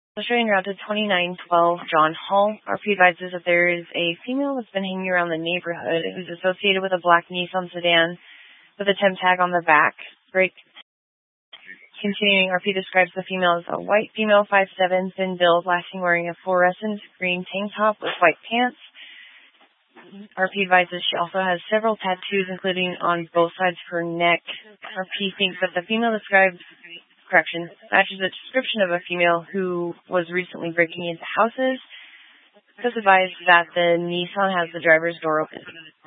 Showing route to 2912 John Hall. RP advises that there is a female that's been hanging around the neighborhood who's associated with a black Nissan sedan with a temp tag on the back. Break. Continuing, RP describes the female as a white female, 5'7", thin build, lastly wearing a fluorescent green tank top with white pants. RP advises she also has several tattoos, including on both sides of her neck. RP thinks that the female matches the description of a female who was recently breaking into houses. This advises that the Nissan has the driver's door open.